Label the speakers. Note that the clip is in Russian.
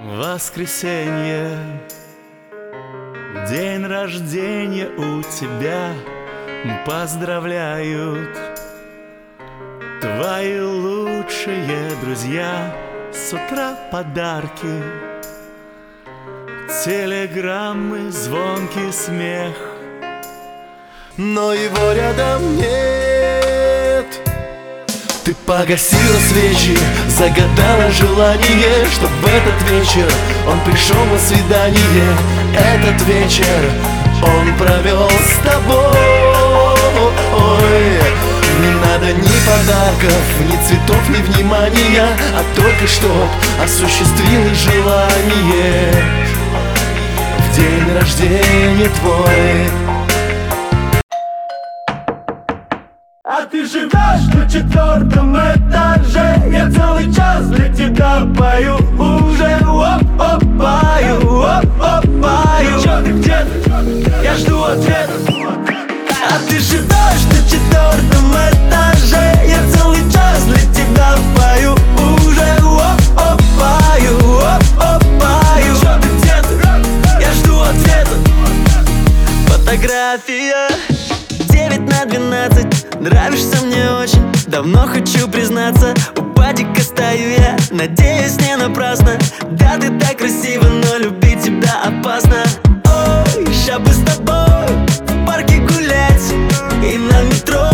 Speaker 1: Воскресенье, день рождения у тебя, поздравляют твои лучшие друзья. С утра подарки, телеграммы, звонкий смех,
Speaker 2: но его рядом нет. Ты погасила свечи, загадала желание, чтоб в этот вечер он пришел на свидание. Этот вечер он провел с тобой. Не надо ни подарков, ни цветов, ни внимания, а только чтоб осуществилось желание в день рождения твой.
Speaker 3: А ты живешь на 4-м этаже, я целый час для тебя пою уже, оп-оп-пою, оп-оп-пою. Чё ты, где ты? Я жду ответа. А ты живешь на 4-м этаже, я целый час для тебя пою уже, оп-оп-пою, оп-оп-пою. Чё ты, где ты? Я жду ответа. Фотография 9/12. Нравишься мне очень, давно хочу признаться. У падика стою я, надеюсь, не напрасно. Да, ты так красива, но любить тебя опасно. Ой, ща бы с тобой в парке гулять и на метро